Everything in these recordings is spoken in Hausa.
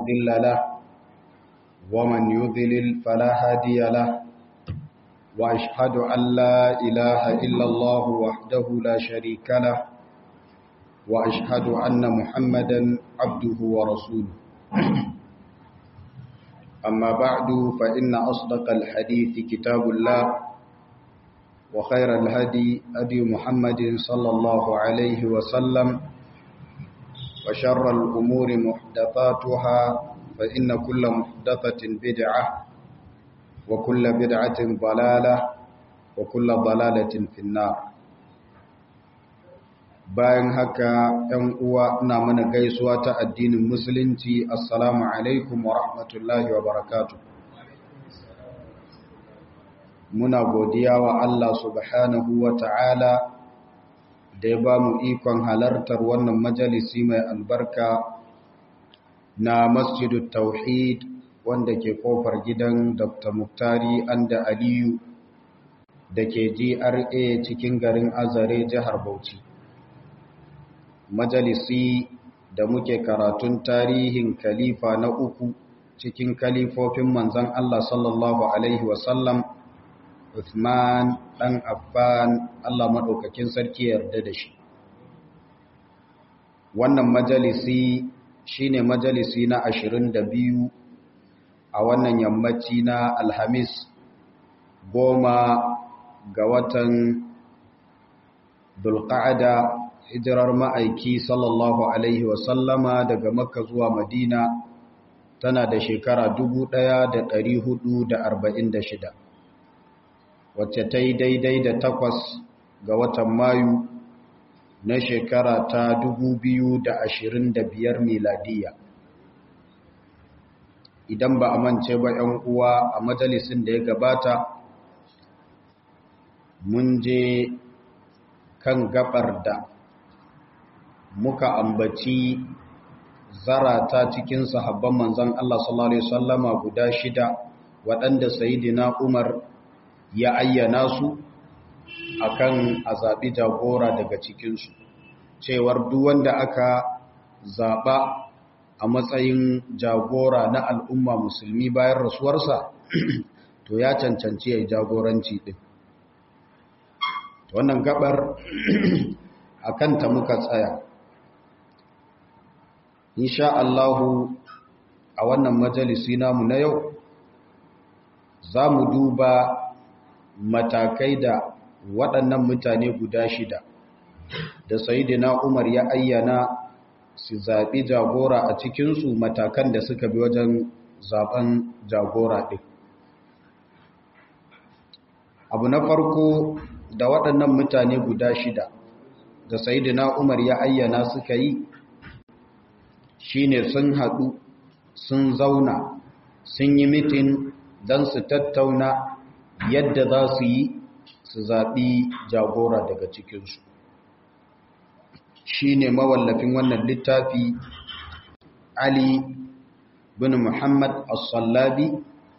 مضل له ومن يضلل فلا هادي له وأشهد أن لا إله إلا الله وحده لا شريك له وأشهد أن محمدا عبده ورسوله أما بعد فإن أصدق الحديث كتاب الله وخير الهدي هدي محمد صلى الله عليه وسلم وشر الأمور محدثاتها فإن كل محدثة بدعة وكل بدعة ضلالة وكل ضلالة في النار. bayan haka ‘yan uwa ina mana gaisuwa ta addinin musulunci assalamu alaikum wa rahmatullahi wa barakatuh. Muna godiya wa Allah subhanahu wa ta'ala da ya ba mu ikon halartar wannan majalisi mai albarka na Masjidut Tauhid wanda ke kofar gidan Dr. Muktari Anda Aliyu da ke GRA cikin garin Azare jihar Bauchi. Majalisi da muke karatun tarihin khalifa na uku cikin khalifofin manzon Allah sallallahu alaihi wasallam Uthman dan Affan, Allah madaukakin sarki yarda da shi. Wannan majalisi shine majalisi na 22 a wannan yammaci na Alhamis 10 ga watan Dhulqa'ada hijirar ma'aiki sallallahu alaihi wasallama daga Makka zuwa Madina tana da shekara 1446 wacce ta yi daidai da 8 ga watan Mayu na shekara ta 2025 miladiya. Idan ba a mance ba ‘yan uwa a majalisin da ya gabata mun je kan gabar da muka ambaci zarata cikin sahabban manzon Allah sallallahu alaihi wasallama guda 6 waɗanda sayyidina Umar ya ayyana su akan azabi jagora daga cikin su cewar duk wanda aka zaba a matsayin jagora na al'umma musulmi bayan rasuwarsa to ya cancanci ya jagoranci din. Wannan gabar akan ta muka tsaya. Insha Allahu a wannan majalisi namu na yau za mu duba matakai da waɗannan mutane guda 6 da Sayyidina Umar ya ayyana su zaɓi jagora a cikinsu, matakan da suka bi wajen zaɓen jagora ɗin. Abu na farko da waɗannan mutane guda 6 da Sayyidina Umar ya ayyana suka yi shine sun haɗu sun zauna sun yi mitin don su tattauna yadda za su yi su zaɓi jagora daga cikinsu. Shine mawallafin wannan littafi Ali bin Muhammad As-Sallabi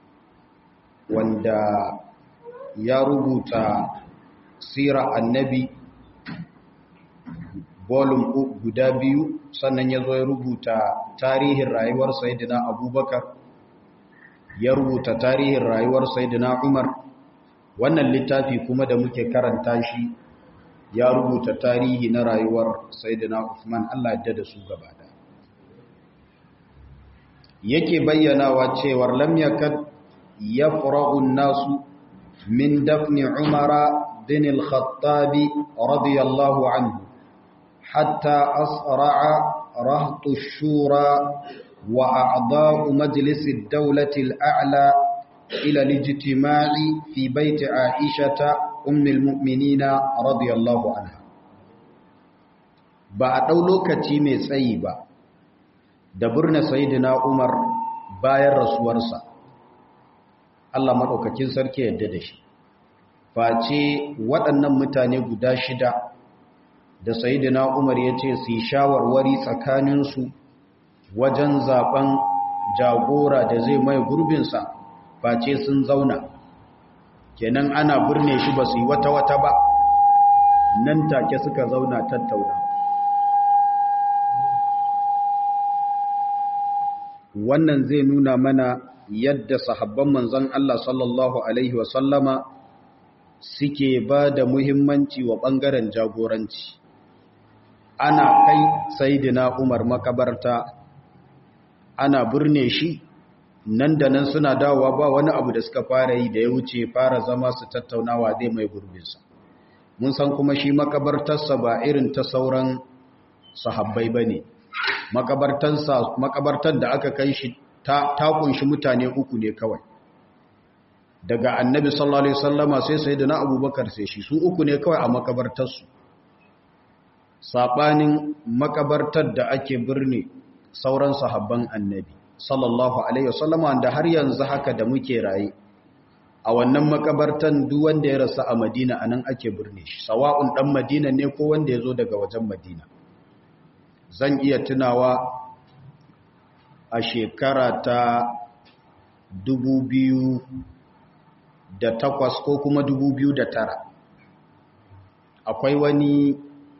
wanda ya rubuta Sira Annabi volume guda 2, sannan ya zo ya rubuta tarihin rayuwar Sayyidina Abubakar, ya rubuta tarihin rayuwar Sayyidina Umar. Wannan littafi kuma da muke karanta shi ya rubuta tarihi na rayuwar Sayyidina Uthman, Allah ya da su gaba da. Yake bayyanawa cewar lam yakad yafraghu an-nasu min dafni Umara bin al-Khattab radiyallahu anhu حتى أسرع رهط الشورى وأعضاء مجلس الدولة الأعلى إلى الاجتماع في بيت عائشة أم المؤمنين رضي الله عنها. بعد لوكتي mai tsayi ba da burna sayyidina Umar bayan rasuwarsa, Allah madaukakin sarki yadda da shi, face waɗannan mutane guda 6 da Sayyidina Umar ya ce su yi shawarwari tsakaninsu wajen zaben jagora da zai mai gurbinsa, face sun zauna. Kenan ana burne shi ba su yi wata-wata ba, nan take suka zauna tattauna. wannan zai nuna mana yadda sahabban manzon Allah sallallahu alaihi wasallama suke ba da muhimmanci wa ɓangaren jagoranci. Ana kai Sayyidina Umar makabarta ana burne shi, nan da nan suna dawowa ba wani abu da suka fara yi da ya wuce fara zama su tattaunawa zai mai gurbinsa. Mun san kuma shi makabartarsa ba irin ta sauran sahabbai ba ne. Makabartar da aka kai shi ta kunshi mutane uku ne kawai. Daga annabi sallallahu alaihi wasallama sai sayyidina Abubakar sai shi, su uku ne kawai a makabartarsu. Sabanin makabartar da ake birni sauran sahabban annabi sallallahu alaihi wasallama, da har yanzu haka da muke raye a wannan makabartan duk wanda ya rasu a Madina anan ake birne shi, sawa'un dan Madina ne ko wanda ya zo daga wajen Madina. Zan iya tunawa a shekara ta 2008 ko kuma 2009 akwai wani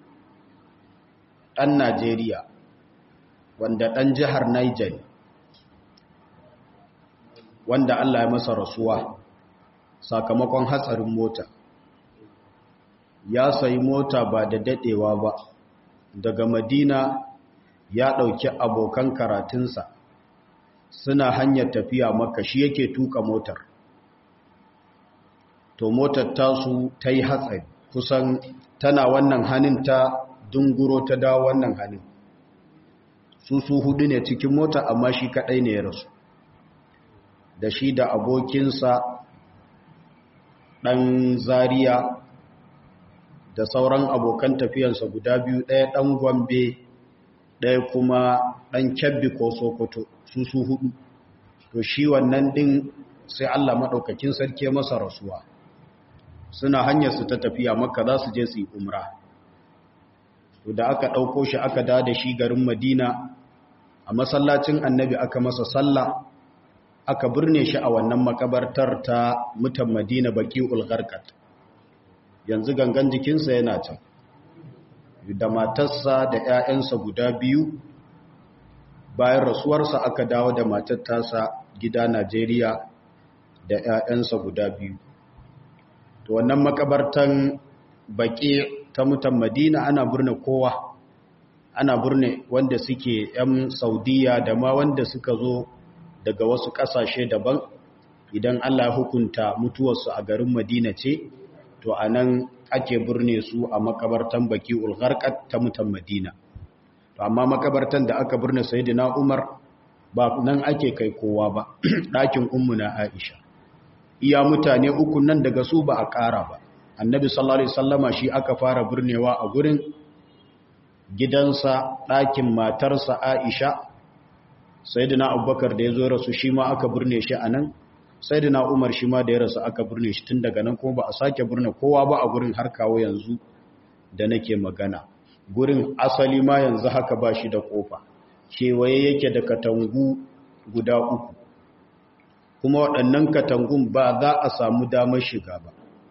ɗan Najeriya wanda ɗan jihar Niger ne, wanda Allah ya masa rasuwa sakamakon hatsarin mota. Ya sayi mota ba da daɗewa ba, daga Madina ya ɗauki abokan karatunsa suna hanyar tafiya Makka, shi yake tuka motar. To motar tasu ta yi hatsari, kusan tana wannan hannun ta dunguro ta dawo wannan hannun. Su hudu ne cikin mota, amma shi kaɗai ne ya rasu, da shi da abokinsa ɗan Zaria da sauran abokan tafiyansa guda biyu, ɗaya ɗan Gombe ɗaya kuma ɗan Kebbi ko Sokoto, su hudu. To shi wannan ɗin sai Allah maɗaukakin sarki masa rasuwa. Suna hanyar su ta tafiya Makka, za su je su yi umra. To da aka ɗauko shi aka da shi garin Madina, a masallacin annabi aka masa sallah, aka birne shi a wannan makabartar ta mutan Madina, Baqi'ul Gharqad. Yanzu gangan jikinsa yana can, da matarsa da 'ya'yansa guda biyu. Bayan rasuwarsa aka dawo da matar tasa gida Najeriya da 'ya'yansa guda biyu. To wannan makabartan Baqi' ta mutan Madina ana birne kowa, ana birne wanda suke 'yan Saudiya da ma wanda suka zo daga wasu ƙasashe daban. Idan Allah ya hukunta mutuwarsu a garin Madina ce, to a nan ake birne su a makabartan Baqi'ul Gharqad ta mutan Madina. To amma makabartan da aka birne Sayyidina Umar ba nan ake kai kowa ba, ɗakin ummuna Aisha. Iya mutane uku nan daga su ba a ƙara ba. Annabi sallallahu alaihi wasallama shi aka fara birnewa a gurin, gidansa, ɗakin matarsa Aisha. Sayyidina Abubakar da ya zo rasu shi ma aka birne shi a nan. Sayyidina Umar shi ma da ya rasu aka birne shi tun daga nan, kuma ba a sake birne kowa ba a gurin har kawo yanzu da nake magana. Gurin asali ma yanzu haka ba shi da kofa, kewaye yake da katangu guda uku, kuma waɗannan katangun ba za a samu damar shiga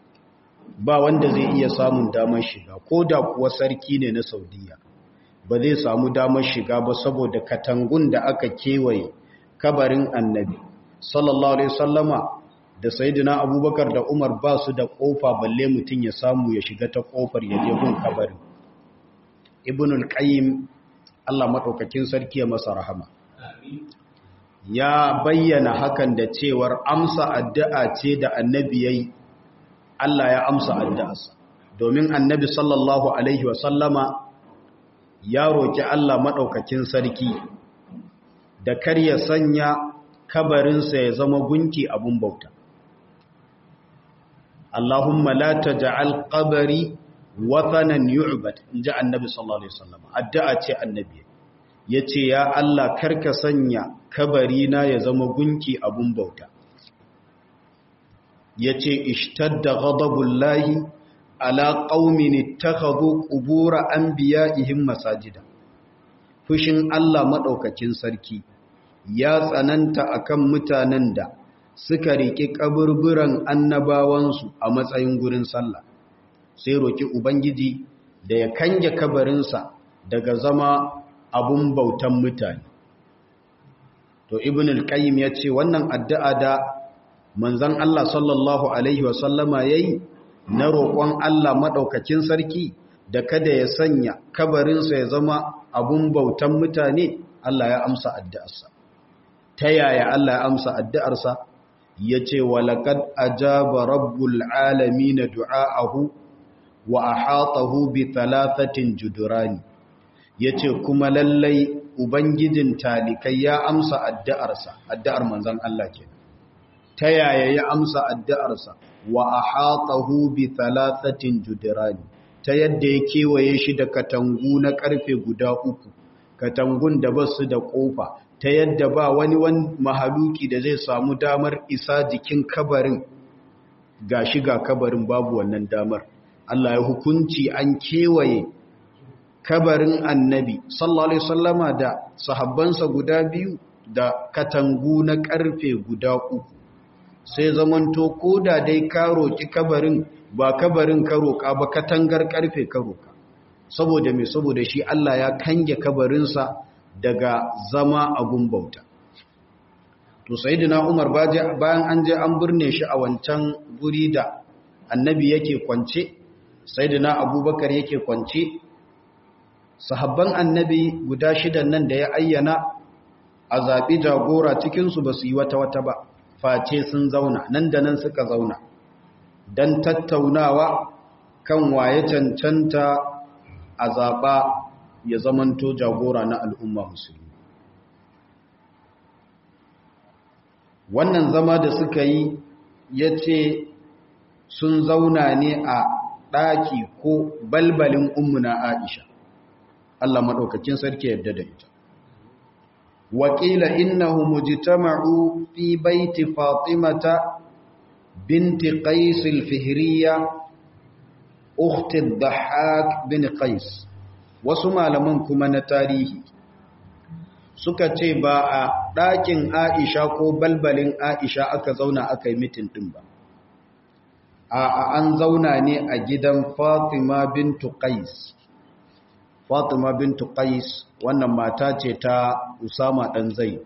ba wanda zai iya samun damar shiga, ko da kuwa sarki ne na Saudiya ba zai samu damar shiga ba, saboda katangun da aka kewaye kabarin annabi sallallahu alaihi wasallama da sayyidina Abubakar da Umar ba su da kofa, balle mutum ya samu ya shiga ta kofar ya je gun kabarin. Ibn al-Qayyim, Allah madaukakin sarki ya masa rahama, ya bayyana hakan da cewar amsa addu'a ce da annabi yayi, Allah ya amsa addu'arsa, domin annabi sallallahu alaihi wasallama ya roki Allah madaukakin sarki da kar ya sanya kabarinsa ya zama gunki abun bauta. Allahumma la taj'al qabri wathanan yu'bad, inji annabi sallallahu alaihi wasallam. Addu'a ce annabi yace, ya Allah karka sanya kabarina ya zama gunki abun bauta. Yace ishtadda ghadabullahi ala qaumin ittakhadhu qubur anbiya'ihim masajida. Fushin Allah madaukakin sarki ya tsananta akan mutanen da suka riƙe kaburburan annabawansu a matsayin gurin sallah. Sai roki Ubangiji da ya kange kabarinsa daga zama abun bautan mutane. to ibn al-qayyim ya ce wannan addu'a da manzon Allah sallallahu alaihi wasallama yayi na roƙon Allah madaukakin sarki da kada ya sanya kabarinsa ya zama abun bautan mutane, Allah ya amsa addu'arsa. Ta yaya Allah ya amsa addu'arsa? Ya ce walaqad ajaba rabbul alamin du'aahu wa ahatahu bi thalathatin judurani. Yace kuma lallai ubangijin talikai ya amsa addu'arsa, addu'ar manzon Allah kenan. Ta yaya ya amsa addu'arsa? Wa ahatahu bi thalathatin judurani, ta yadda ya kewaye shi da katangu na karfe guda 3, katangun da basu da kofa, ta yadda ba wani mahaluki da zai samu damar isa jikin kabarin, ga shiga kabarin babu wannan damar. Allah ya hukunci an kewaye kabarin annabi sallallahu alaihi wasallama da sahabbansa guda 2 da katangu na karfe guda 3, sai zamanto koda dai ka roki kabarin, ba kabarin ka roka ba, katangar karfe ka roka. Saboda me? Saboda shi Allah ya kange kabarinsa daga zama abun bauta. To sayyidina Umar bayan an je an burne shi a wancan guri da annabi yake kwance, sayyidina Abubakar yake kwance, sahabban annabi guda 6 nan da ya ayyana a zaɓi jagora cikinsu ba su yi wata ba, face sun zauna nan da nan suka zauna don tattaunawa kan waye cancanta a zaɓa ya zamanto jagora na al'umma musulmi. Wannan zama da suka yi ya ce sun zauna ne a ɗaki ko balbalin ummuna Aisha, Allah maɗaukakin sarki yadda da ita. Wakila innahu mujtama'u fi baiti Fatimata binti Qais al-Fihriyya ukhti ad-Dhahhak bin Qais. Wasu malaman kuma na tarihi suka ce ba a ɗakin Aisha ko balbalin Aisha aka zauna aka yi mitin ɗin ba. An zauna ne a gidan Fatima bintu Qais. Fatima bintu Qais wannan mata ce ta Usama dan Zaid.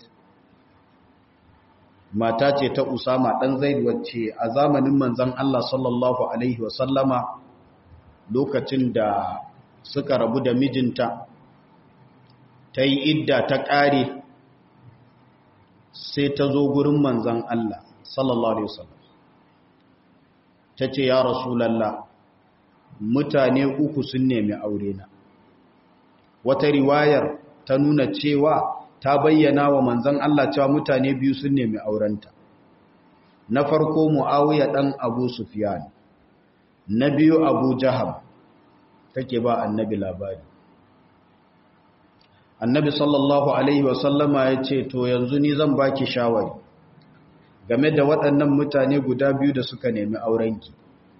Mata ce ta Usama dan Zaid wacce a zamanin manzon Allah sallallahu alaihi wasallama lokacin da suka rabu da mijinta ta yi idda ta ƙare, sai ta zo gurin manzon Allah sallallahu alaihi wasallam. Ta ce ya Rasulallah, mutane 3 sun nemi aure na. Wata riwayar ta nuna cewa ta bayyana wa manzon Allah cewa mutane 2 sun nemi aurenta. Na farko Muawiya dan Abu Sufyan, na biyu Abu Jaham. Take ba annabi labari. Annabi sallallahu alaihi wasallama ya ce to yanzu ni zan baki shawari game da waɗannan mutane guda 2 da suka nemi aurenki.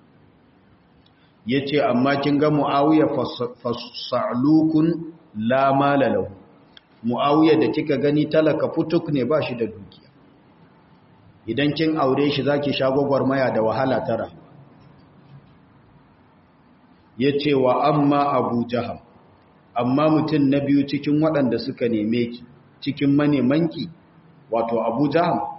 Ya ce amma kin ga Muawiya fasalukun la mala lahu. Muawiya da kika gani talaka futuk ne, ba shi da dukiya. Idan kin aure shi zaki sha gwagwarmaya da wahala tara. Ya ce wa amma Abu Jaham, amma mutum na biyu cikin waɗanda suka neme ki, cikin manemanki, wato Abu Jaham,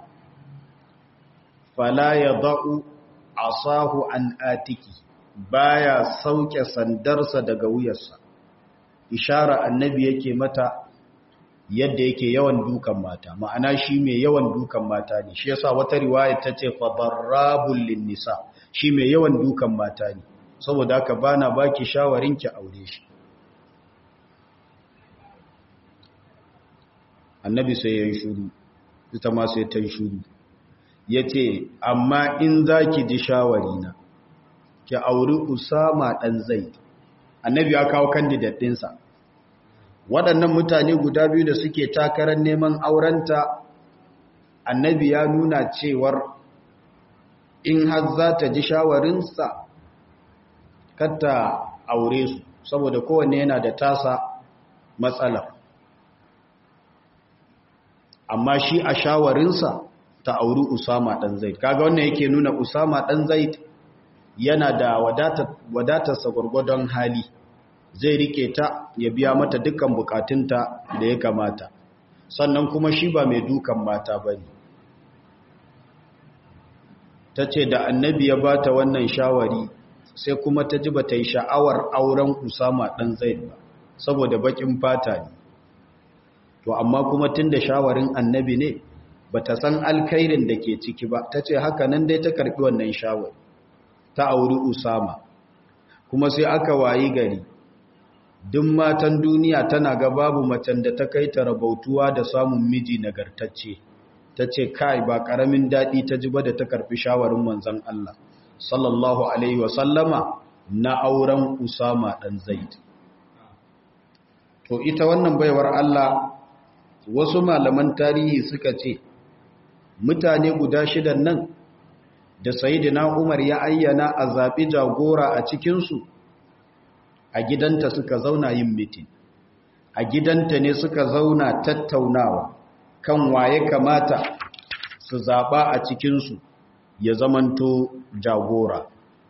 fala ya da'u asahu an atiki, baya sauke sandarsa daga wuyarsa. Ishara annabi yake mata yadda yake yawan dukan mata, ma'ana shi mai yawan dukan mata ne. Shi yasa wata riwaya ta ce fa darrabul linnisa, shi mai yawan dukan mata ne. Saboda haka bana baki shawarin ki aure shi. Annabi sai ya yi shuru, ita ma sai ta yi shuru. Yace amma in zaki ji shawarina, ki auri Usama dan Zaid. Annabi ya kawo candidate ɗinsa. Waɗannan mutane guda 2 da suke takarar neman aurenta, annabi ya nuna cewar in har za ta ji shawarinsa kata aure su, saboda kowanne yana da tasa matsala. Amma shi a shawarinsa ta auri Usama ɗan Zaid. Kaga wannan yake nuna Usama ɗan Zaid yana da wadatarsa gwargwadon hali, zai rike ta ya biya mata dukkan bukatunta da ya kamata. sannan kuma shi ba mai dukan mata ba ne. Ta ce da annabi ya ba ta wannan shawari sai kuma ta ji ba ta yi sha'awar auren Usama ɗan Zaid ba, saboda baƙin fata ne. To amma kuma tun da shawarin annabi ne, ba ta san alkhairin da ke ciki ba, ta ce haka nan dai ta karɓi wannan shawari, ta auri Usama. Kuma sai aka wayi gari, duk matan duniya tana ga babu macen da ta kai ta rabautuwa da samun miji nagartacce. Ta ce kai ba ƙaramin daɗi ta ji ba da ta karɓi shawarin manzon Allah sallallahu alaihi wasallama na auren Usama ɗan Zaid. To ita wannan baiwar Allah, wasu malaman tarihi suka ce mutane guda shidan nan da Sayyidina Umar ya ayyana a zaɓi jagora a cikinsu, a gidanta suka zauna yin mitin, a gidanta ne suka zauna tattaunawa kan waye kamata su zaɓa a cikinsu ya zamanto jagora.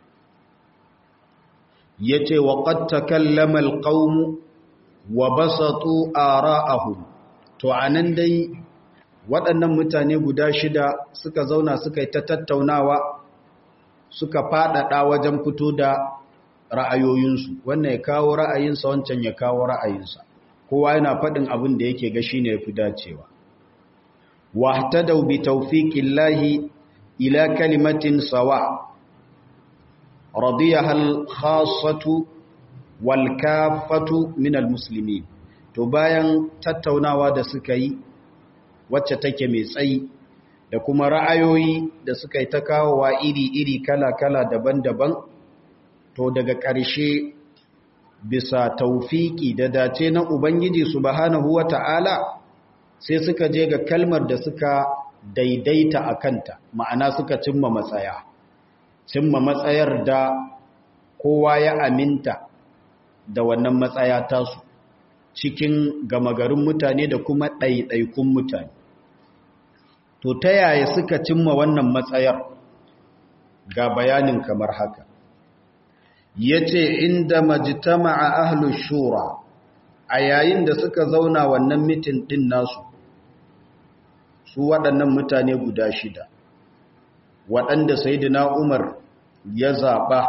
Ya ce wa qad takallama alqawmu wa basatu ara'ahum. To anan dai waɗannan mutane guda shida suka zauna suka yi ta tattaunawa, suka faɗaɗa wajen fito da ra'ayoyinsu, wannan ya kawo ra'ayinsa, wancan ya kawo ra'ayinsa, kowa yana faɗin abin da yake ga shine yafi dacewa. wahtadaw bi tawfiqillahi ila kalimatin sawa radiyaha al-khassatu wal kaffatu min al-muslimin. To bayan tattaunawa da suka yi wacce take mai tsayi da kuma ra'ayoyi da suka yi ta kawowa iri-iri kala-kala daban-daban, to daga ƙarshe bisa taufiki da dace na Ubangiji subhanahu wata'ala sai suka je ga kalmar da suka daidaita a kanta, ma'ana suka cimma matsayar da kowa ya aminta da wannan matsaya tasu cikin gama garin mutane da kuma ɗaiɗaikun mutane. To ta yaya suka cimma wannan matsayar? Ga bayanin kamar haka. Yace inda majtama'a ahlus shura, a yayin da suka zauna wannan mitin din nasu, su waɗannan mutane guda shida, waɗanda Sayyidina Umar ya zaɓa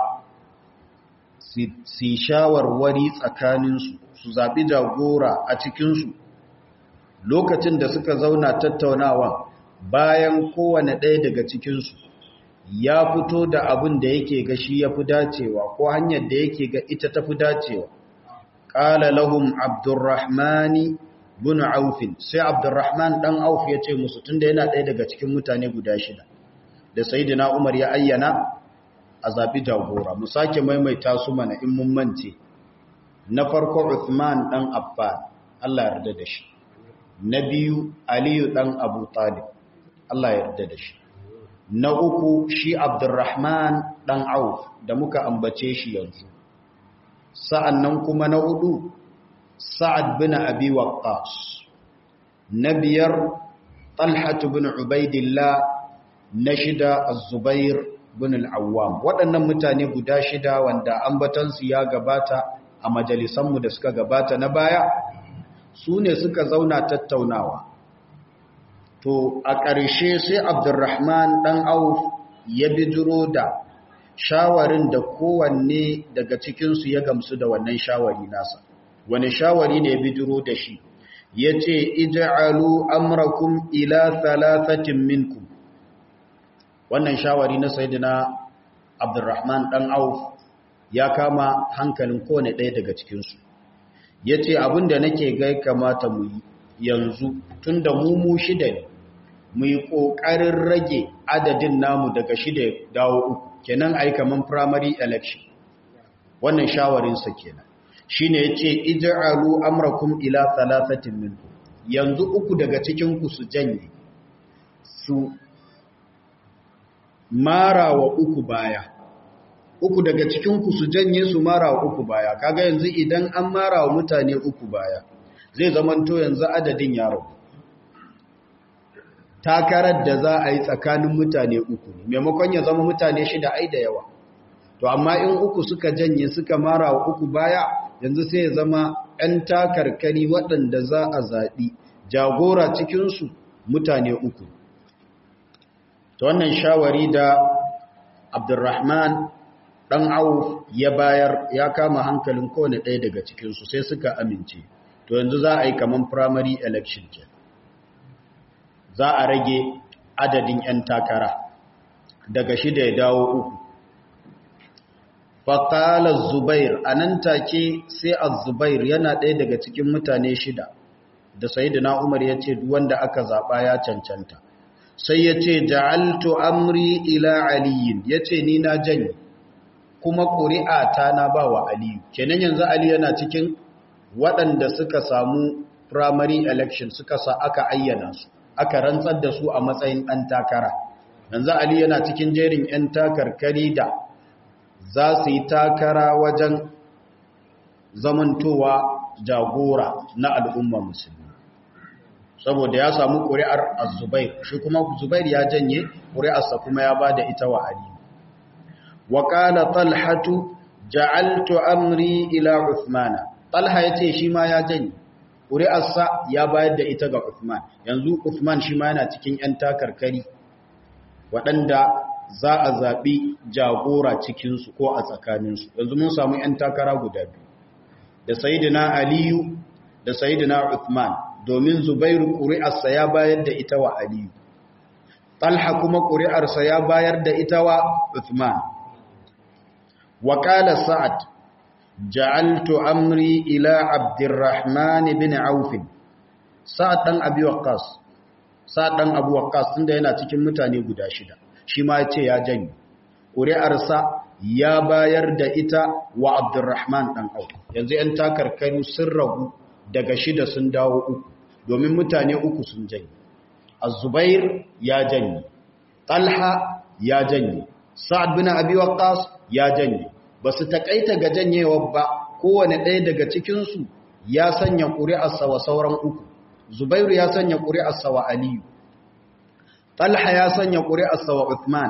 su shawarwari tsakaninsu, su zaɓi jagora a cikinsu. Lokacin da suka zauna tattaunawa, bayan kowane ɗaya daga cikinsu ya fito da abin da yake ga shi ya fi dacewa ko hanyar da yake ga ita ta fi dacewa, ƙala lahum Abdurrahmani bin Aufin, sai Abdurrahman ɗan Auf ya ce musu, tunda yana ɗaya daga cikin mutane guda shida da Sayyidina Umar ya ayyana a zaɓi jagora. Mu sake maimaita su mana in mun mance. Na farko Uthman ɗan Affan, Allah ya yarda da shi. Na biyu Aliyu ɗan Abu Talib, Allah ya yarda da shi. Na uku shi Abdurrahman ɗan Auf da muka ambace shi yanzu. Sa'annan kuma na hudu Sa'ad bin Abi Waqqas. Na biyar Talha bin Ubaidillah. Na shida Az-Zubair bin Al-Awwam. Waɗannan mutane guda shida wanda ambatansu ya gabata a majalisanmu da suka gabata na baya, su ne suka zauna tattaunawa. To a ƙarshe sai Abdurrahman ɗan Auf ya bijiro da shawarin da kowanne daga cikinsu ya gamsu da wannan shawari nasa. Wani shawari ne ya bijiro da shi? Ya ce, ija'alu amrakum ila thalathatin minkum. Wannan shawari na Sayyidina Abdurrahman ɗan Auf ya kama hankalin kowane ɗaya daga cikinsu. Ya ce, abinda nake gai kamata mu yi yanzu, tun da mu shida ne, mu yi ƙoƙarin rage adadin namu daga shida dawo uku, kenan a yi kaman primary election. Wannan shawarinsa kenan. Shi ne ya ce, ija'alu amrakum ila thalathatin minkum. Yanzu uku daga cikinku su janye, su mara wa uku baya. Uku daga cikinku su janye su mara wa uku baya. Kaga yanzu idan an mara wa mutane uku baya, zai zamanto yanzu adadin yaro. Takarar da za a yi tsakanin mutane uku ne, maimakon ya zama mutane shida ai da yawa. To amma in uku suka janye suka mara wa uku baya, yanzu sai ya zama ‘yan takarkari waɗanda za a zaɓi jagora cikinsu mutane uku. Ta wannan shawari da Abdurrahman ɗan Auf ya bayar ya kama hankalin kowane ɗaya daga cikinsu sai suka amince. To yanzu za a yi kaman primary election ke. Za a rage adadin 'yan takara daga 6 ya dawo 3. Faƙalar Zubair a nan take sai Az-Zubair yana ɗaya daga cikin mutane 6 da Sayyidina Umar ya ce wanda aka zaɓa ya cancanta. Sai ya ce ja'altu amri ila aliyin, ya ce ni na janye kuma ƙuri'a ta na ba wa Aliyu. Kenan yanzu Ali yana cikin waɗanda suka samu primary election suka sa aka ayyana su, aka rantsar da su a matsayin ɗan takara. Yanzu Ali yana cikin jerin 'yan takarkari da za su yi takara wajen zamantowa jagora na al'umma musulmi. Saboda ya samu ƙuri'ar Az-Zubair, shi kuma Zubair ya janye ƙuri'arsa kuma ya ba da ita wa Ali. Wa qala Talhatu ja'altu amri ila Uthmana. Talha ya ce shi ma ya janye ƙuri'arsa ya bayar da ita ga Uthman. Yanzu Uthman shi ma yana cikin 'yan takarkari waɗanda za a zaɓi jagora cikinsu ko a tsakaninsu. Yanzu mun samu 'yan takara guda biyu, da Sayyidina Aliyu da Sayyidina Uthman, domin Zubairu ƙuri'arsa ya bayar da ita wa Aliyu. Talha kuma ƙuri'arsa ya bayar da ita wa Uthman. Wa qala Sa'ad ja'altu amri ila Abdurrahman bin Auf. Sa'ad dan Abi Waqqas, Sa'ad dan Abu Waqqas tunda yana cikin mutane guda 6, shi ma ya ce ya janye ƙuri'arsa ya bayar da ita wa Abdurrahman dan Auf. Yanzu 'yan takarkaru sun ragu daga 6 sun dawo 3, domin mutane 3 sun janye. Az-Zubair ya janye, Talha ya janye, Sa'ad bin Abi Waqqas ya janye. Ba su takaita ga janyewa ba, kowane ɗaya daga cikinsu ya sanya ƙuri'arsa wa sauran 3. Zubairu ya sanya ƙuri'arsa wa Aliyu, Talha ya sanya ƙuri'arsa wa Uthman,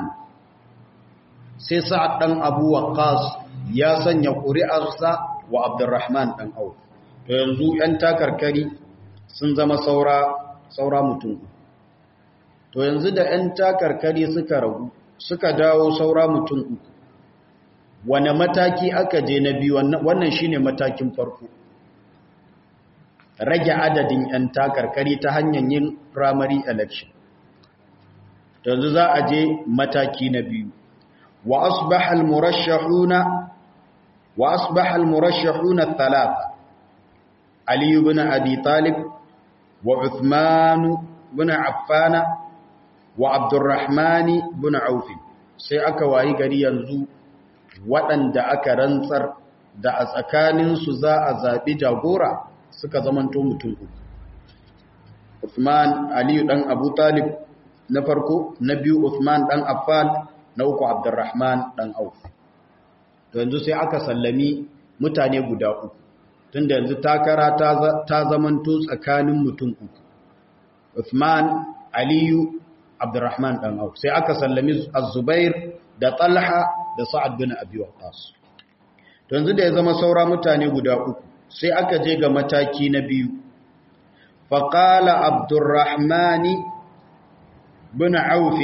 sai Sa'ad ɗan Abu Waqqas ya sanya ƙuri'arsa wa Abdurrahman ɗan Auf. To yanzu 'yan takarkari sun zama saura mutum. To yanzu da 'yan takarkari suka ragu, suka dawo saura mutum 3. Wane mataki aka je na biyu? Wannan shine matakin farko. Rage adadin 'yan takarkari ta hanyar yin primary election. Yanzu za a je mataki na biyu. Wa asbaha al-murashshahuna thalatha. Ali ibn Abi Talib wa Uthman ibn Affan wa Abdurrahman ibn Auf. Sai aka wayi gari yanzu waɗanda aka rantsar da a tsakaninsu za a zaɓi jagora suka zamanto mutum 3. Uthman, Aliyu ɗan Abu Talib na farko, na biyu Uthman ɗan Affan, na uku Abdurrahman ɗan Auf. To yanzu sai aka sallami mutane guda 3, tunda yanzu takara ta zamanto tsakanin mutum 3. Uthman, Aliyu, Abdurrahman ɗan Auf. Sai aka sallami Az-Zubair da Talha da Sa'ad bin Abi Waqqas. To yanzu da ya zama saura mutane guda 3, sai aka je ga mataki na biyu. Faqala Abdurrahman bin Auf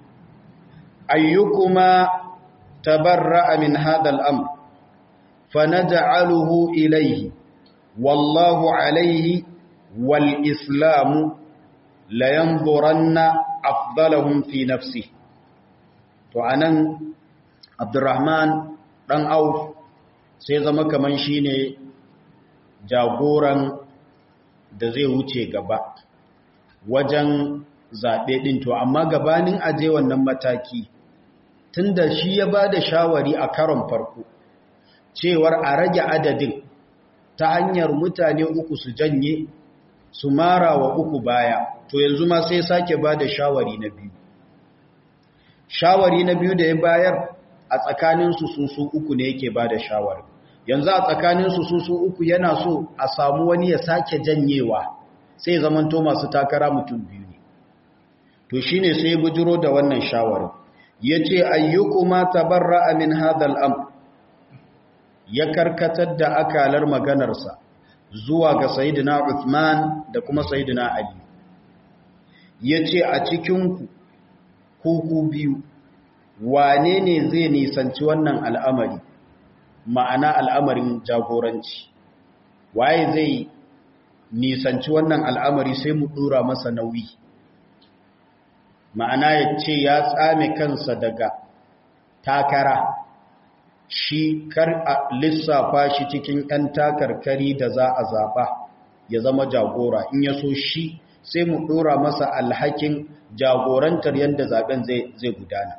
ayyukuma tabarra'a min hadha al-amr fanaj'aluhu ilayhi wallahu alayhi wal islamu la yanzuranna afdalahum fi nafsihi. To anan Abdurrahman dan Auf sai zama kaman shine jagoran da zai wuce gaba wajen zaɓe ɗin. To amma gabanin aje wannan mataki, tunda shi ya ba da shawari a karon farko cewar a rage adadin ta hanyar mutane 3 su janye su mara wa 3 baya, to yanzu ma sai sake ba da shawari na biyu. Shawari na biyu da ya bayar a tsakaninsu su 3 ne yake ba da shawari. Yanzu a tsakaninsu su 3 yana so a samu wani ya sake janyewa, sai zamanto masu takara mutum 2 ne. To shine sai bujiro da wannan shawarin, yace ayyukuma tabarra'a min hadha al-amr, ya karkatar da akalar maganarsa zuwa ga sayyidina Uthman da kuma sayyidina Ali yace a cikin ku biyu wane ne zai nisanci wannan al'amari ma'ana al'amarin jagoranci waye zai nisanci wannan al'amari sai mu dora masa nauyi ma'ana yace ya tsame kansa daga takara shi kar a lissafa shi cikin 'yan takarkari da za a zaɓa ya zama jagora in ya so shi sai mu ɗora masa alhakin jagorantar yadda zaɓen zai gudana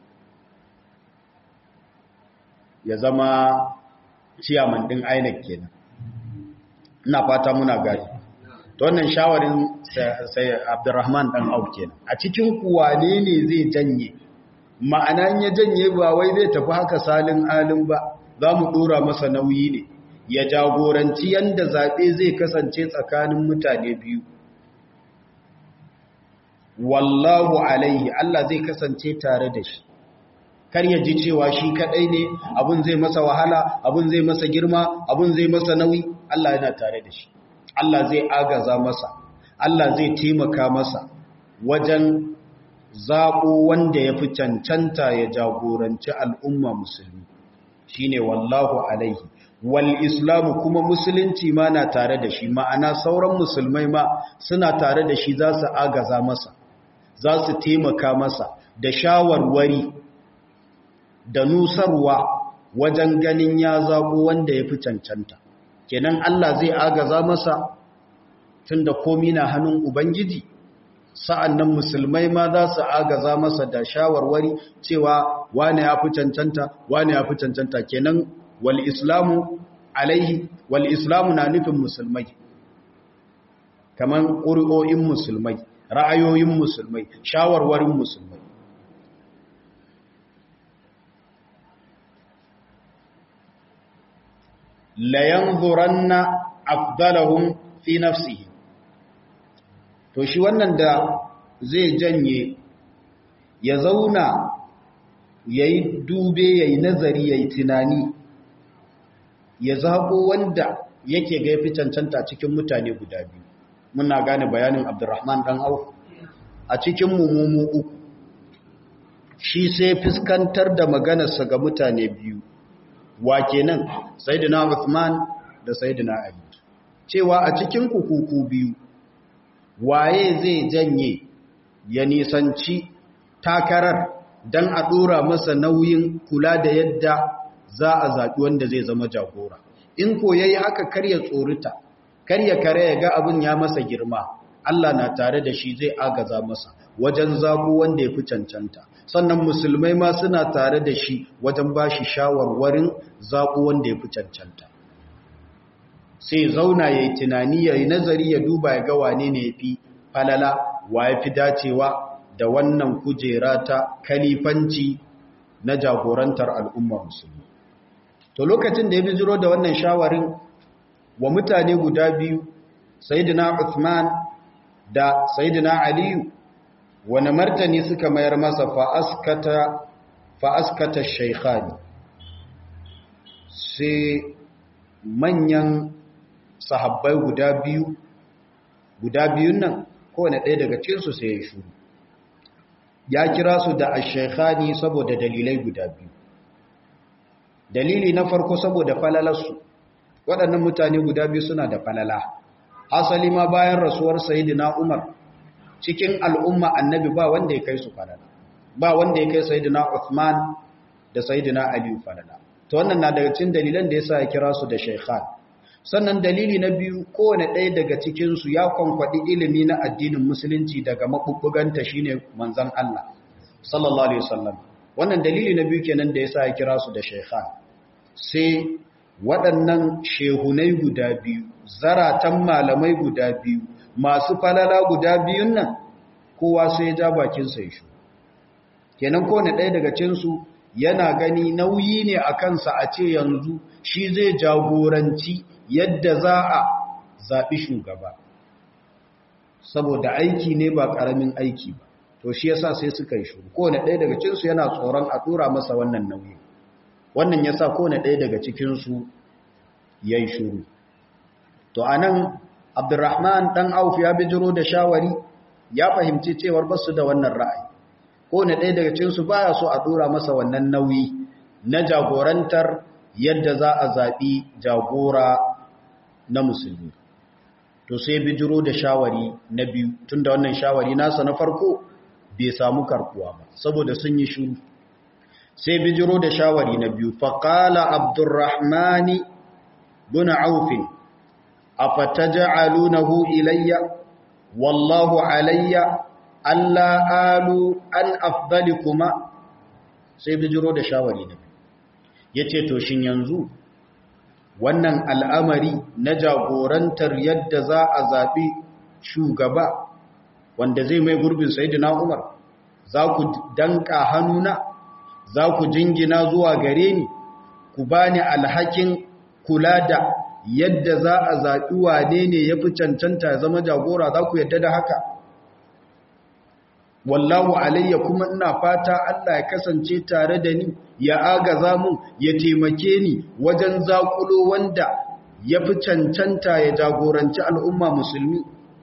ya zama ciyaman ɗin INEC kenan ina fata muna gari ta wannan shawarin sai Abdurrahman ɗan Auf kenan a cikin kuwa ne zai janye ma'ana ya janye ba wai zai tafi haka salin alin ba za mu ɗora masa nauyi ne ya jagoranci yadda zaɓe zai kasance tsakanin mutane biyu wallahu alaihi Allah zai kasance tare da shi kar ya ji cewa shi kaɗai ne abun zai masa wahala abun zai masa girma abun zai masa nauyi Allah yana tare da shi Allah zai agaza masa Allah zai taimaka masa wajen zaɓo wanda ya fi cancanta ya jagoranci al'umma musulmi shi ne wallahu alaihi wal islamu kuma musulunci ma na tare da shi ma'ana sauran musulmai ma suna tare da shi za su agaza masa za su taimaka masa da shawarwari da nusarwa wajen ganin ya zaɓo wanda ya fi cancanta kenan Allah zai agaza masa tun da komi na hannun Ubangiji sa'an nan musulmai ma za su agaza masa da shawarwari cewa wane ya fi cancanta kenan wal islamu alaihi wal islamu na nufin musulmai kaman ƙuri'o'in musulmai ra'ayoyin musulmai shawarwarin musulmai la yanzuranna afdalahum fi nafsihi to shi wannan da zai janye ya zauna yayi dube yayi nazari yayi tunani ya zabo wanda yake ga yafi cancanta cikin mutane guda biyu muna gane bayanin Abdurrahman dan Auf a cikin mu uku shi sai fiskantar da maganarsa ga mutane biyu wa kenan sayyidina Uthman da sayyidina Ali cewa a cikin kuku biyu waye zai janye ya nisanci takarar dan a dora masa nauyin kula da yadda za a zaɓi wanda zai zama jagora in ko yayi haka kar ya tsorita kar ya kare ya ga abin ya masa girma Allah na tare da shi zai agaza masa wajen zabo wanda ya fi cancanta sannan musulmai ma suna tare da shi wajen bashi shawarwarin zabo wanda ya fi cancanta sai zauna yayi tunani yayi nazari ya duba ya ga wane ne yafi falala wa yafi dacewa da wannan kujera ta kalifanci na jagorantar al'ummar musulmi to lokacin da ya bijiro da wannan shawarin wa mutane guda biyu sayyidina Uthman da sayyidina Ali wani martani suka mayar masa fa askata shaykhani sai manyan sahabbai guda biyun nan kowane ɗaya daga cikinsu sai ya shuru ya kira su da ash-shaykhani saboda dalilai guda biyu dalili na farko saboda falalarsu waɗannan mutane guda biyu suna da falala asali ma bayan rasuwar sayyidina Umar cikin al'umma annabi ba wanda ya kai su falala ba wanda ya kai sayyidina Uthman da sayyidina Ali falala to wannan na daga cikin dalilan da yasa ya kira su da shaykhan sannan dalili na biyu kowane ɗaya daga cikin su ya kwankwaɗi ilimi na addinin musulunci daga mabubbuganta shine manzon Allah sallallahu alaihi wasallam wannan dalili na biyu kenan da yasa ya kira su da shaykhan sai waɗannan shehunai guda biyu zaratan malamai guda biyu masu falala guda biyun nan kowa sai ya ja bakinsa ya shu kenan kowane ɗaya daga cinsu yana gani nauyi ne a kansa a ce yanzu shi zai jagoranci yadda za a zaɓi shugaba saboda aiki ne ba ƙaramin aiki ba to shi yasa sai suka yi shuru kowane ɗaya daga cinsu yana tsoron a tura masa wannan nauyi wannan yasa kowane ɗaya daga cikinsu ya yi shuru to anan Abdurrahman dan Auf ya bijiro da shawari, ya fahimci cewar basu da wannan ra'ayi, ko ne ɗaya daga cikin su baya so a dora masa wannan nauyi na jagorantar yadda za a zabi jagora na musulmi. To sai bijiro da shawari na biyu, tunda wannan shawari nasa na farko bai samu karkuwa ba saboda sun yi shiru. Sai bijiro da shawari na biyu, faqala Abdurrahman bin Auf afataj'alunahu ilayya wallahu alayya alla alu an afdalikuma. Sai bijiro da shawari na biyu, yace to shin yanzu wannan al'amari na jagorantar yadda za a zaɓi shugaba wanda zai mai gurbin Sayyidina Umar, za ku danka hannuna, za ku jingina zuwa gare ni, ku bani alhakin kula da yadda za a zaɓi wane ne ya fi cancanta ya zama jagora, za ku yadda da haka? Wallahu alayya, kuma ina fata Allah ya kasance tare da ni, ya agaza mun, ya taimake ni wajen zakulo wanda ya fi cancanta ya jagoranci al'umma musulmi.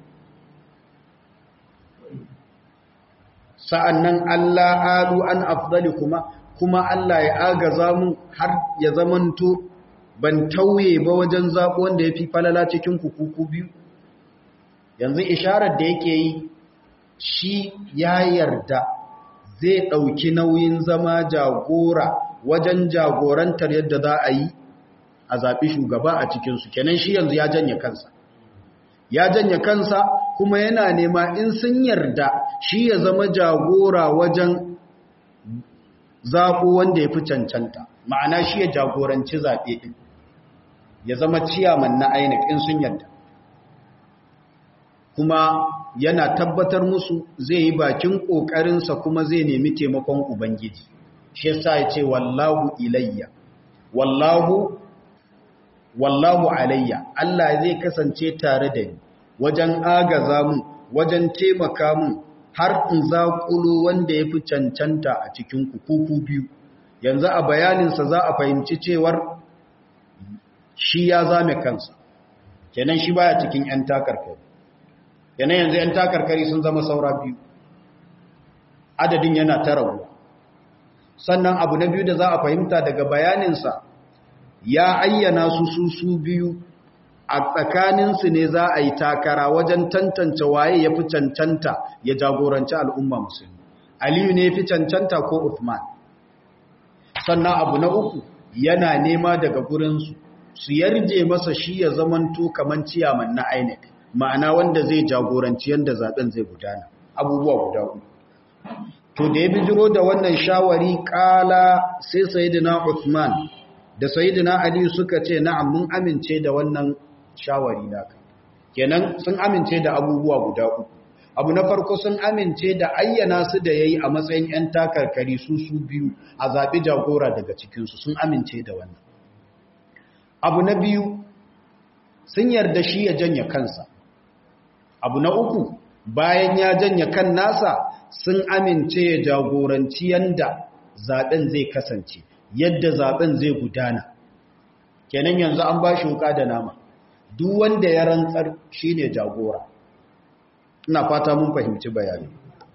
Sa'annan Allah alu an afdali kuma Allah ya agaza mun har ya zamanto ban tauye ba wajen zaɓo wanda ya fi falala cikin kuku biyu. Yanzu isharar da yake yi, shi ya yarda zai ɗauki nauyin zama jagora wajen jagorantar yadda za a yi a zaɓi shugaba a cikinsu. Kenan shi yanzu ya janye kansa. Ya janye kansa kuma yana nema in sun yarda shi ya zama jagora wajen zaɓo wanda ya fi cancanta. Ma'ana shi ya jagoranci zaɓe ɗin, ya zama ciyaman na INEC in sun yarda. Kuma yana tabbatar musu zai yi bakin ƙoƙarinsa kuma zai nemi taimakon Ubangiji. Shi yasa ya ce wallahu ilayya, wallahu alayya, Allah zai kasance tare da ni wajen agaza mun, wajen taimaka mun har in zaƙulo wanda ya fi cancanta a cikin kuku biyu. Yanzu a bayaninsa za a fahimci cewar shi ya zame kansa, kenan shi baya cikin 'yan takarkari. Yana yanzu 'yan takarkari sun zama saura biyu, adadin yana ta raguwa. Sannan abu na biyu da za a fahimta daga bayaninsa, ya ayyana su biyu a tsakaninsu ne za a yi takara wajen tantance waye ya fi cancanta ya jagoranci al'umma musulmi. Aliyu ne ya fi cancanta ko Uthman. Sannan abu na uku, yana nema daga gurinsu su yarje masa shi ya zamanto kaman ciyaman na INEC, ma'ana wanda zai jagoranci yadda zaben zai gudana. Abubuwa guda uku. To da ya bijiro da wannan shawari, kala sai Sayyidina Uthman da Sayyidina Ali suka ce na'am, mun amince da wannan shawari naka. Kenan sun amince da abubuwa guda uku. Abu na farko, sun amince da ayyana su da yayi a matsayin 'yan takarkari su biyu a zaɓi jagora daga cikinsu, sun amince da wannan. Abu na biyu, sun yarda shi ya janye kansa. Abu na uku, bayan ya janye kan nasa, sun amince ya jagoranci yanda zaben zai kasance, yadda zaben zai gudana. Kenan yanzu an ba shi wuka da nama, duk wanda ya rantsar shine jagora. Ina fata mun fahimci bayani.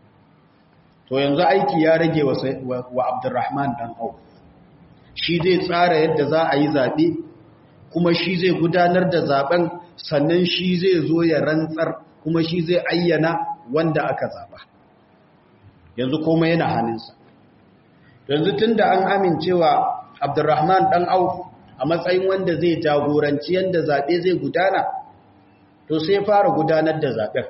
To yanzu aiki ya rage wa Abdurrahman dan Auf. Shi zai tsara yadda za a yi zabe, kuma shi zai gudanar da zaben, sannan shi zai zo ya rantsar, kuma shi zai ayyana wanda aka zaba. Yanzu komai yana hannunsa. Yanzu tunda an amincewa Abdurrahman dan Auf a matsayin wanda zai jagoranci yanda zabe zai gudana, to sai fara gudanar da zaben.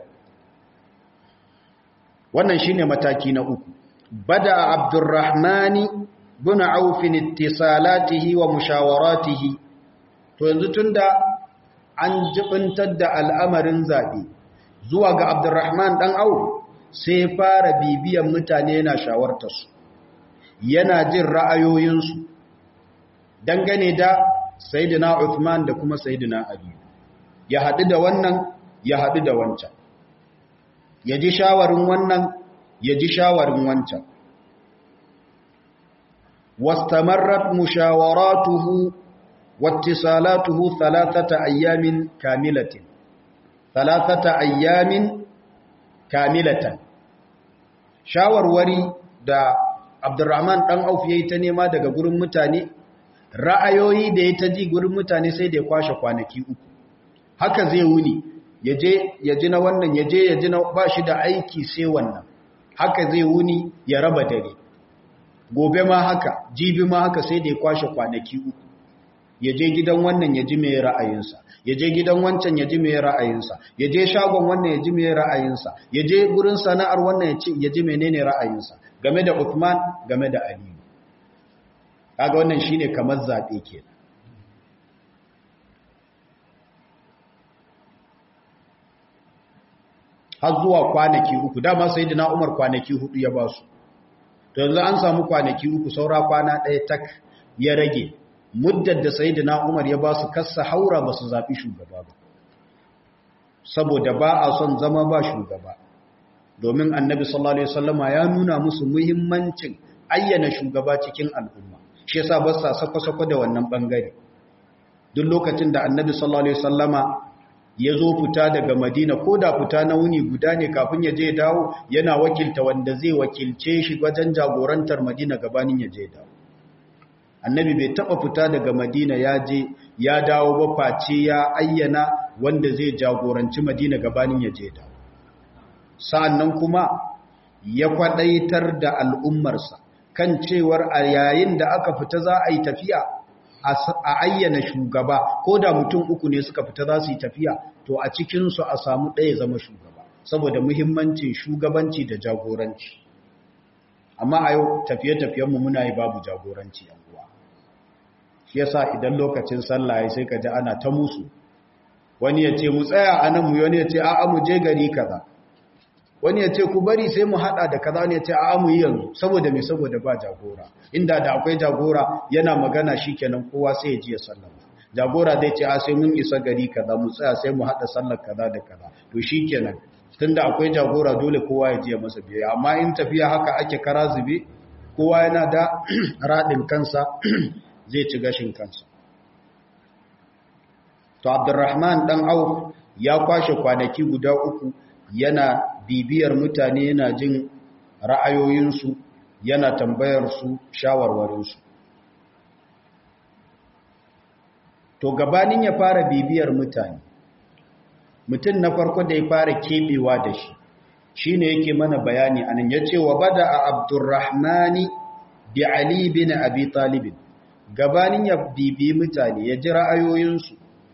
Wannan shine mataki na uku. Bada Abdurrahman bin Auf ittisalatihi wa mushawaratihi. To yanzu tunda an jibintar da al'amarin zabe zuwa ga Abdurrahman dan Auf, sai fara bibiyan mutane yana shawartar su, yana jin ra'ayoyinsu dangane da Sayyidina Uthman da kuma Sayyidina Ali. Ya haɗu da wannan, ya haɗu da wancan. Ya ji shawarin wannan, ya ji shawarin wancan. Wastamarrat mushawaratuhu wattisalatuhu 3 ayyamin kamilatin 3 ayyamin kamilatan. Shawarwari da Abdurrahman dan Auf yayi ta nema daga gurin mutane, ra'ayoyi da ya ta ji gurin mutane sai da ya kwashe kwanaki 3. Haka zai wuni, ya ji na wannan, ya ji na ba shi da aiki sai wannan. Haka zai wuni ya raba dare. Gobe ma haka, jibi ma haka sai da ya kwashe kwanaki 3. Ya je gidan wannan ya ji mai ra'ayinsa, ya je gidan wancan ya ji mai ra'ayinsa, ya je shagon wannan ya ji mai ra'ayinsa, ya je gurin sana'ar wannan ya ji menene ra'ayinsa game da Uthman, game da Ali. Kaga wannan shine kamar zabe ke. Har zuwa kwanaki 3, dama sayyidina Umar kwanaki 4 ya ba su. To yanzu an samu kwanaki 3, saura kwana ɗaya tak ya rage. Muddar da sayyidina Umar ya ba su kassa haura ba su zaɓi shugaba ba, saboda ba a son zama ba shugaba, domin annabi sallallahu alaihi wasallama ya nuna musu muhimmancin ayyana shugaba cikin al'umma. Shi yasa ba sa sako-sako da wannan bangare. Duk lokacin da annabi sallallahu alaihi wasallama ya zo fita daga Madina, ko da fita na wuni guda ne, kafin ya je dawo yana wakilta wanda zai wakilce shi wajen jagorantar Madina gabanin ya je dawo. Annabi bai taba fita daga Madina ya dawo ba face ya ayyana wanda zai jagoranci Madina gabanin ya je dawo. Sa'annan kuma ya kwadaitar da al'ummarsa kan cewar a yayin da aka fita za a yi tafiya a ayyana shugaba, ko da mutum 3 ne suka fita za su yi tafiya, to a cikinsu a samu ɗaya zama shugaba, saboda muhimmancin shugabanci da jagoranci. Amma a yau tafiye-tafiyenmu muna yi babu jagoranci yan uwa. Shi yasa idan lokacin sallah sai ka ji ana ta musu, wani ya ce mu tsaya a nan mu, wani ya ce a'a mu je gari kaza, wani ya ce ku bari sai mu hada da kaza, wani ya ce a'a mu yi yanzu. Saboda me? Saboda ba jagora. Inda da akwai jagora yana magana shikenan kowa sai ya ji ya sallama. Jagora zai ce a sai mun isa gari kaza mu tsaya sai mu hada sallar kaza da kaza, to shikenan tunda akwai jagora dole kowa ya ji ya masa biyayya. Amma in tafiya haka ake kara zube, kowa yana da radin kansa zai ci gashin kansa. To Abdurrahman dan Auf ya kwashe kwanaki guda 3 yana bibiyar mutane, yana jin ra'ayoyinsu, yana tambayar su shawarwarinsu. To gabanin ya fara bibiyar mutane, mutum na farko da ya fara kebewa da shi shine yake mana bayani anan, yace wa bada Abdurrahmani bi Ali bin Abi Talib. Gabanin ya bibi mutane ya ji ra'ayoyinsu,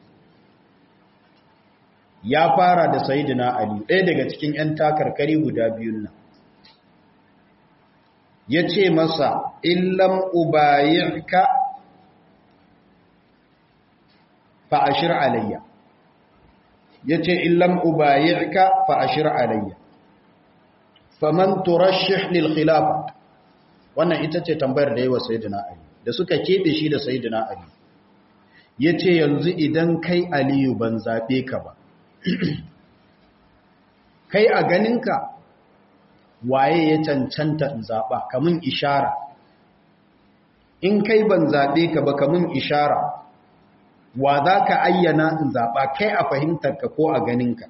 ya fara da Sayyidina Ali, ɗaya daga cikin 'yan takarkari guda biyun nan. Ya ce masa, illam ubayyika fa'ashir alayya. Ya ce, illam ubayyika fa'ashir alayya. Faman turashih lil khilafa. Wannan ita ce tambayar da yi wa Sayyidina Ali, da suka keɓe shi da Sayyidina Ali. Ya ce, yanzu idan kai Aliyu ban zaɓe ka ba, kai a ganinka waye ya cancanta in zaɓa, kamun ishara. In kai ban zaɓe ka ba, kamun ishara, wa za ka ayyana in zaɓa, kai a fahimtarka ko a ganinka.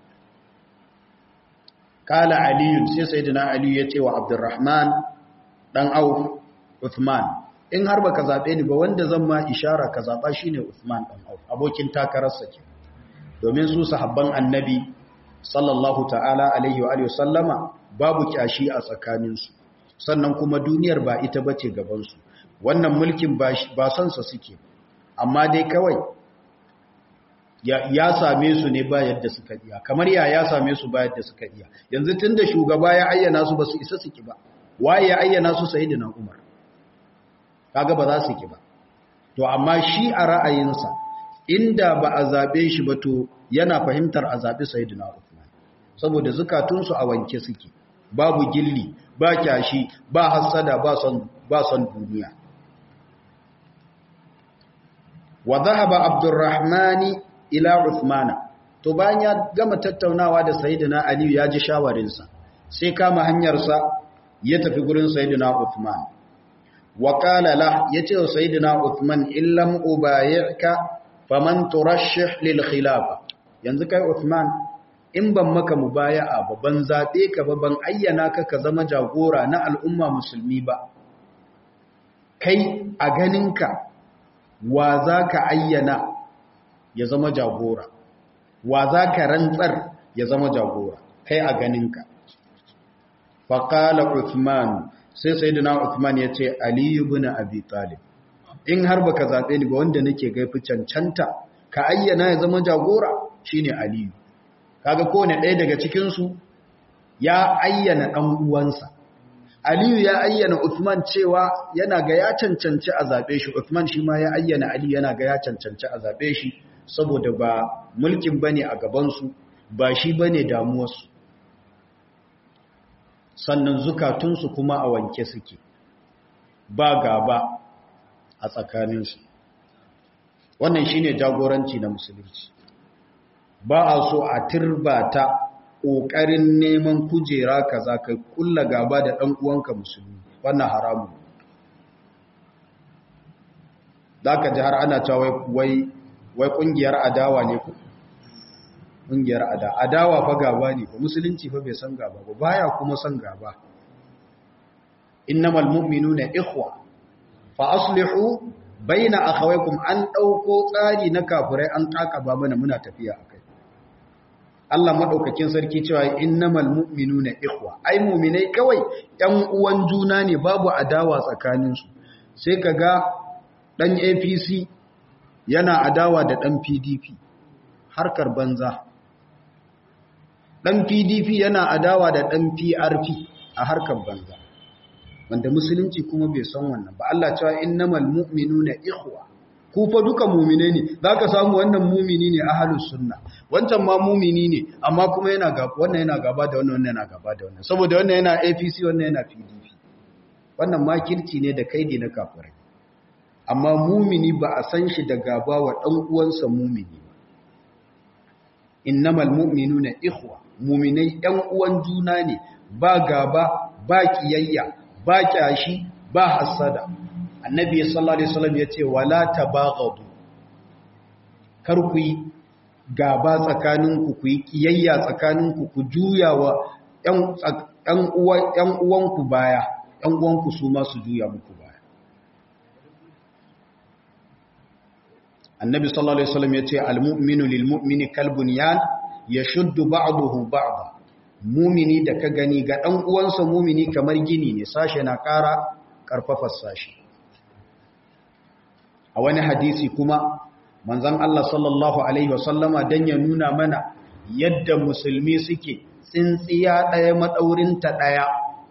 Kala Aliyu, sai Sayyidina Aliyu ya ce wa Abdurrahman ɗan Auf, Uthman, in har ba ka zaɓe ni ba, wanda zan ma ishara ka zaɓa shi ne Uthman ɗan Auf, abokin takararsa ke. Domin su sahabban annabi sallallahu ta'ala alaihi wa alihi sallama babu kyashi a tsakaninsu, sannan kuma duniyar ba ita bace gabansu. Wannan mulkin ba son sa suke, amma dai kawai ya same su ne ba yadda suka iya, kamar ya same su ba yadda suka iya. Yanzu tunda shugaba ya ayyana su ba su isa su ki ba, waye ya ayyana su? Sayyidina Umar. Kaga ba za su ki ba. To amma shi a ra'ayinsa, inda ba a zabe shi ba, to yana fahimtar a zabi Sayyidina Uthman, saboda zukatunsu a wanke suke, babu gilli, ba kyashi, ba hassada, ba son duniya. Wa dhahaba Abdurrahman ila Uthman. To bayan ya gama tattaunawa da Sayyidina Ali, ya ji shawarinsa, sai kama hanyarsa ya tafi gurin Sayyidina Uthman. wa qala la yace wa sayyidina Uthman illam ubayyaka faman turashih lil khilafa yanzu kai Uthman in ban maka mubaya'a ba ban zabe ka ba ban ayyana ka ka zama jagora na al'umma musulmi ba kai a ganinka wa zaka ayyana ya zama jagora wa zaka rantsar ya zama jagora kai a ganinka faqala Uthman sai sayyidina Uthman yace Ali ibn Abi Talib in har baka zabe ni ba wanda nake gaifi cancanta ka ayyana ya zama jagora shine Ali kaga kowane ɗaya daga cikin su ya ayyana dan uwansa Ali ya ayyana Uthman cewa yana ga ya cancanci a zabe shi Uthman shi ma ya ayyana Ali yana ga ya cancanci a zabe shi saboda ba mulkin bane a gaban su ba shi bane damuwar su sannan zukatunsu kuma a wanke suke ba gaba a tsakaninsu wannan shine jagoranci na musulunci ba a so a tirbata ƙoƙarin neman kujera kaza kai kulla gaba da ɗan uwanka musulmi wannan haramun zaka ji har ana cewa wai ƙungiyar adawa ne ku ƙungiyar adawa fa gaba ne ba musulunci fa bai san gaba ba baya kuma san gaba innamal mu'minuna ikhwa fa aslihu baina akhawaykum an dauko tsari na kafirai an takaba mana muna tafiya akai Allah madaukakin sarki cewa innamal mu'minuna ikhwa ai mu'minai kawai ɗan uwan juna ne babu adawa tsakanin su sai kaga dan APC yana adawa da dan PDP harkar banza dan PDP yana adawa da dan PRP a harkar banza wanda musulunci kuma bai san wannan ba Allah cewa innamal mu'minuna ikhwa ku fa duka mu'mine ne zaka samu wannan mu'mini ne ahlus sunna wancan ma mu'mini ne amma kuma yana gaba wannan yana gaba da wannan yana gaba da wannan saboda wannan yana APC wannan yana PDP wannan makirci ne da kaidi na kafirai amma mu'mini ba a san shi da gaba wa dan uwansa mu'mini ba innamal mu'minuna ikhwa mu'minai ɗan uwan juna ne ba gaba ba kiyayya ba kyashi ba hasada annabi sallallahu alaihi wasallam yace wala tabaghadu kar ku yi gaba tsakaninku ku yi kiyayya tsakaninku ku juyawa ɗan uwanku baya ɗan uwanku su ma su juya muku baya annabi sallallahu alaihi wasallam yace almu'minu lilmu'mini kalbunyan yashuddu ba'dahu ba'da mumini da ka gani ga dan uwansa mumini kamar gini ne sashe na ƙara ƙarfafa sashe a wani hadisi kuma manzon Allah sallallahu alaihi wasallama dan ya nuna mana yadda musulmi suke tsintsiya ɗaya madaurin ta ɗaya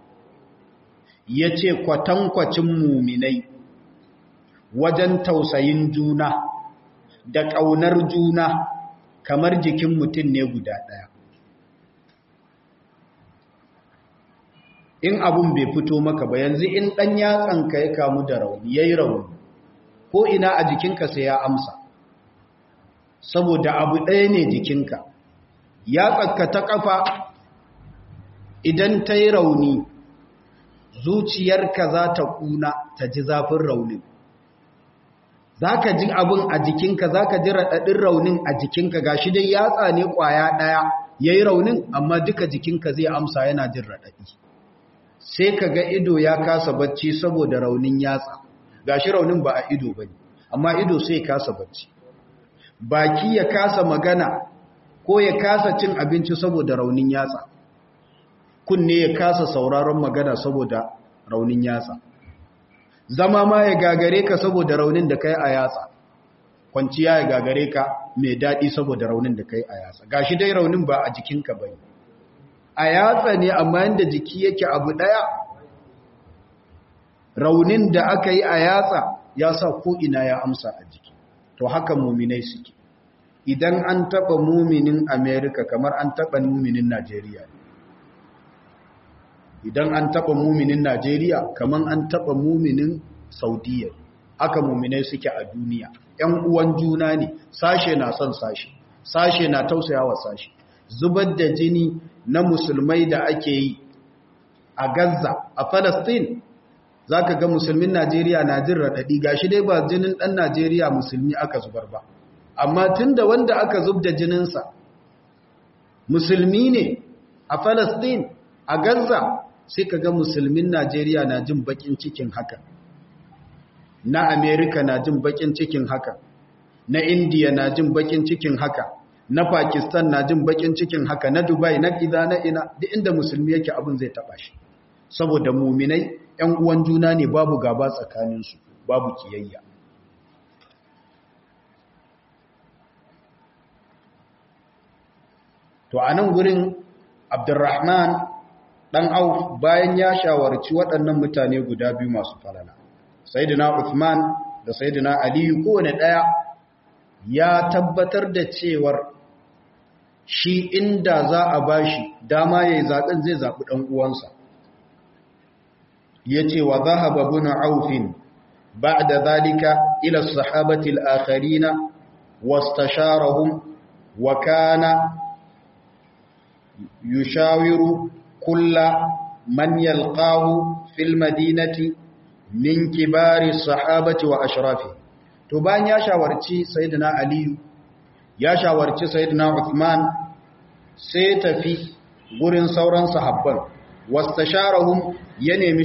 yace kwatankwacin muminai wajen tausayin juna da ƙaunar juna kamar jikin mutum ne guda ɗaya. In abun bai fito maka ba yanzu in ɗan yatsanka ya kamu da rauni, ya yi rauni, ko ina a jikinka sai ya amsa, saboda abu ɗaya ne jikinka. Yatsanka ta ƙafa idan ta yi rauni, zuciyarka za ta ƙuna ta ji zafin raunin. Za ka ji abin a jikinka, za ka ji raɗaɗin raunin a jikinka, ga shi dai yatsa ne ƙwaya ɗaya ya yi raunin, amma duka jikinka zai amsa yana jin raɗaɗi. Sai ka ga ido ya kasa bacci saboda raunin yatsa, ga shi raunin ba a ido ba ne, amma ido sai kasa bacci. Baki ya kasa magana ko ya kasa cin abinci saboda raunin yatsa. Kunne ya kasa sauraron magana saboda raunin yatsa. Zama ma ya gagare ka saboda raunin da kai a yatsa, kwanciya ya gagare ka mai daɗi saboda raunin da kai a yatsa. Gashi dai raunin ba a jikinka ba ne, a yatsa ne amma yadda jiki yake abu ɗaya, raunin da aka yi a yatsa ya sa ko'ina ya amsa a jiki. To haka muminai suke, idan an taɓa muminin Amerika kamar an taɓa muminin Najeriya. Idan an taɓa muminin Najeriya kamar an taɓa muminin Saudiya, aka muminai suke a duniya. ‘Yan uwan juna ne, sashe na son sashe, sashe na tausayawa sashe. Zubar da jini na musulmai da ake yi a Gaza, a Palestine, za ka ga musulmin Najeriya na jin raɗaɗi ga shi dai ba jinin ɗan Najeriya musulmi aka zubar ba amma tun da wanda aka zub da jininsa musulmi ne a Falasɗin a Gaza sai ka ga musulmin Najeriya na jin baƙin cikin haka na Amerika na jin baƙin cikin haka na Indiya na jin baƙin cikin haka na Pakistan na jin baƙin cikin haka na Dubai na ina duk inda musulmi yake abin zai taɓa shi saboda muminai ‘yan uwan juna ne babu gaba tsakaninsu babu kiyayya. To a nan gurin Abdurrahman ɗan Auf bayan ya shawarci waɗannan mutane guda biyu masu falala, Sayyidina Uthman da Sayyidina Aliyu kowane ɗaya ya tabbatar da cewar shi inda za a bashi dama ya yi zaɓen zai zaɓi ɗan uwansa. yace wa dhahaba ibn auf ba'da dhalika ila as-sahabati al-akharina wastasharahum wa kana yushawiru kulla man yalqahu fil madinati min kibari as-sahabati wa ashrafi. To bayan ya shawarci sayyidina ali ya shawarci sayyidina uthman sai tafi gurin sauran sahabban wastasharahum ya nemi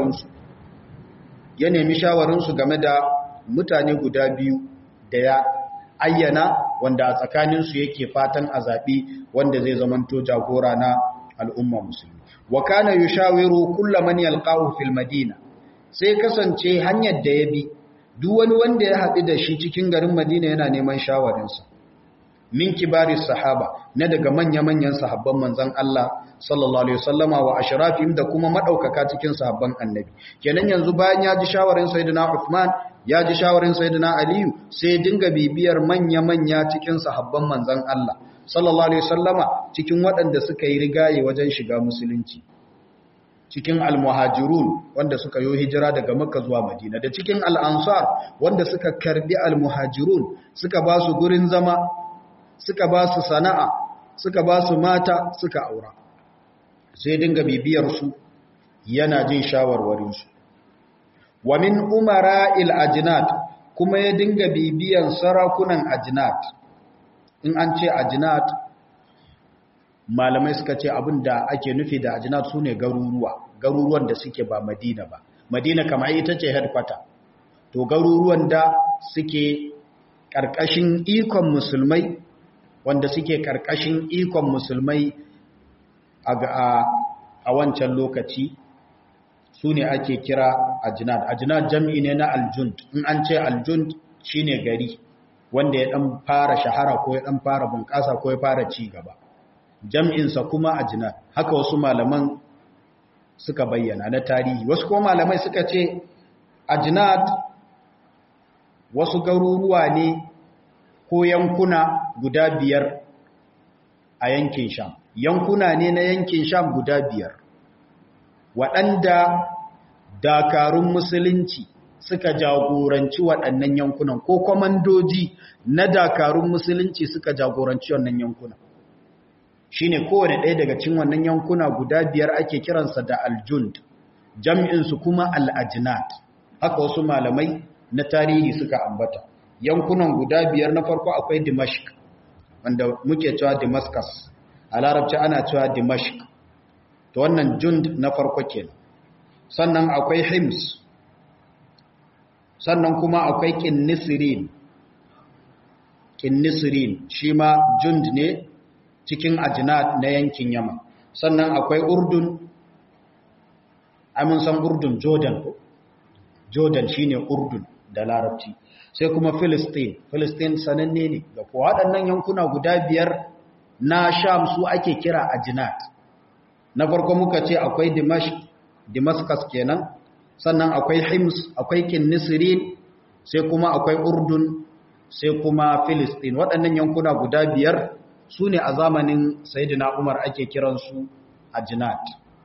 shawarinsu game da mutane guda biyu da ya ayyana wanda a tsakaninsu yake fatan a zaɓi wanda zai zamanto jagora na al'umma musulmi. Wa kana yushawiru kullu man yalqahu fil madina, sai kasance hanyar da ya bi duk wani wanda ya haɗu da shi cikin garin Madina yana neman shawarinsa. Min kibari sahaba, na daga manya-manyan sahabban manzan Allah sallallahu alaihi wasallama wa ashrafihim da kuma madaukaka cikin sahabban annabi. Kenan yanzu bayan ya ji shawarin sayyidina Uthman, ya ji shawarin sayyidina Ali, sai dinga bibiyar manya-manya cikin sahabban manzan Allah sallallahu alaihi wasallama, cikin waɗanda suka yi rigaye wajen shiga musulunci, cikin al-muhajirun wanda suka yi hijira daga Makka zuwa Madina, da cikin al-ansar wanda suka karbi al-muhajirun, suka ba su gurin zama, suka ba su sana'a, suka ba su mata, suka aura. Sai dinga bibiyarsu yana jin shawarwarinsu. Wa min umara il-ajinat, kuma ya dinga bibiyan sarakunan ajinat. In an ce ajinat, malamai suka ce abinda ake nufi da ajinat su ne garuruwan da suke ba Madina ba. Madina kamar ita ce headquarter. To garuruwan da suke ƙarƙashin ikon musulmai, wanda suke karkashin ikon musulmai a wancan lokaci, su ne ake kira ajinad. Ajinad jam'i ne na aljund. In an ce aljund shi ne gari wanda ya ɗan fara shahara ko ya ɗan fara bunƙasa ko ya fara ci gaba. Jam'insa kuma ajinad. Haka wasu malaman suka bayyana na tarihi. Wasu kuma malamai suka ce ajinad wasu garuruwa ne ko yankuna guda biyar a yankin Sham. Yankuna ne na yankin Sham guda biyar, waɗanda dakarun musulunci suka jagoranci waɗannan yankunan, ko kwamandoji na dakarun musulunci suka jagoranci wannan yankunan. Shi ne kowane ɗaya daga cikin wannan yankuna guda biyar ake kiransa da aljund, jam'insu kuma al'ajinat. Haka wasu malamai na tarihi suka ambata. Yankunan guda biyar, na farko akwai Dimashq, wanda muke cewa Damascus, a larabci ana cewa Dimashq, to wannan jund na farko kenan. Sannan akwai Hims, sannan kuma akwai Kinnisirin, shi ma jund ne cikin ajinat na yankin Yaman. Sannan akwai Urdun, amin san Urdun, Jordan shine Urdun da larabci. Sai kuma Filistin sananne ne da kuwa waɗannan yankuna guda biyar na Sham su ake kira ajinat. Na farko muka ce akwai Damascus kenan, sannan akwai Hims, akwai Kinnisirin, sai kuma akwai Urdun, sai kuma Filistin. Waɗannan yankuna guda biyar su ne a zamanin Sayyidina Umar ake kiransu ajinat.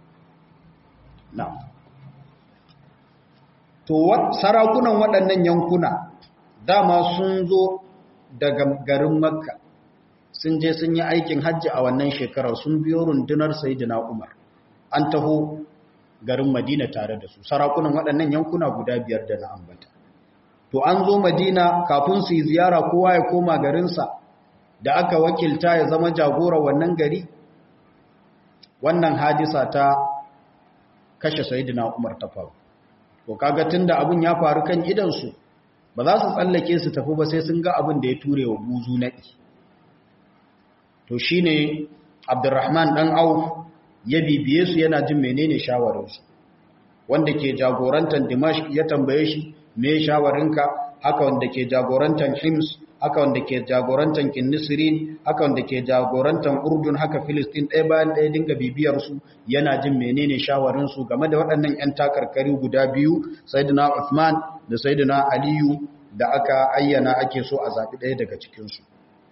To sarakunan waɗannan yankuna dama sun zo daga garin Makka, sun je sun yi aikin hajji a wannan shekarar, sun biyo rundunar Sayyidina Umar. An taho garin Madina tare da su sarakunan waɗannan yankuna guda 5 da na ambata to an zo Madina kafin su yi ziyara kowa ya koma garinsa da aka wakilta ya zama jagora wannan gari wannan hadisa ta kashe Sayyidina Umar ta faru to kaga tunda abin ya faru kan idansu ba za su tsallake su tafi ba sai sun ga abin da ya ture wa buzu naɗi to shine Abdurrahman dan Auf ya bibiye su yana jin menene shawararsu wanda ke jagorantar Dimashq ya tambaye shi me shawarinka haka wanda ke jagorantar Hims haka wanda ke jagorantar Kinnisrin haka wanda ke jagorantar Urdun haka Filistin ɗaya bayan ɗaya dinga bibiyar su yana jin menene shawarin su game da waɗannan ƴan takarkari guda biyu Sayyidina Uthman da Sayyidina Aliyu da aka ayyana ake so a zabi ɗaya daga cikin su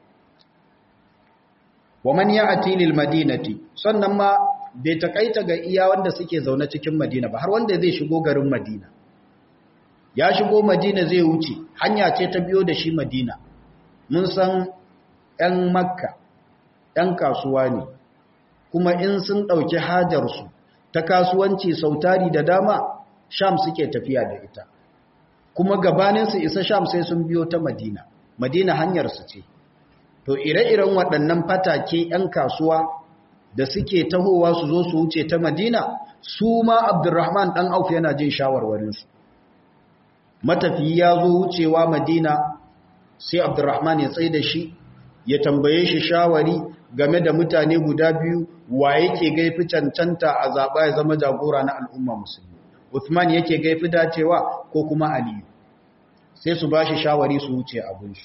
wa man ya'ti lil madinati sannan ma bai takaita ga iya wanda suke zaune cikin Madina ba har wanda zai shigo garin Madina ya shigo Madina zai wuce hanya ce ta biyo da shi Madina mun san ‘yan Makka ‘yan kasuwa ne kuma in sun ɗauki hajarsu ta kasuwanci sautari da dama Sham suke tafiya da ita kuma gabaninsu isa Sham sai sun biyo ta Madina Madina hanyarsu ce to ire-iren waɗannan fatake ‘yan kasuwa da suke tahowa su zo su wuce ta Madina su ma Abdurrahman ɗan Auf yana jin shawarwarinsu matafiyi ya zo wucewa Madina sai Abdurrahman ya tsaye da shi ya tambaye shi shawari game da mutane guda biyu wa yake gaifi cancanta a zaɓa ya zama jagora na al'umma musulmi Uthman yake gaifi dacewa ko kuma Aliyu sai su ba shi shawari su wuce abinsu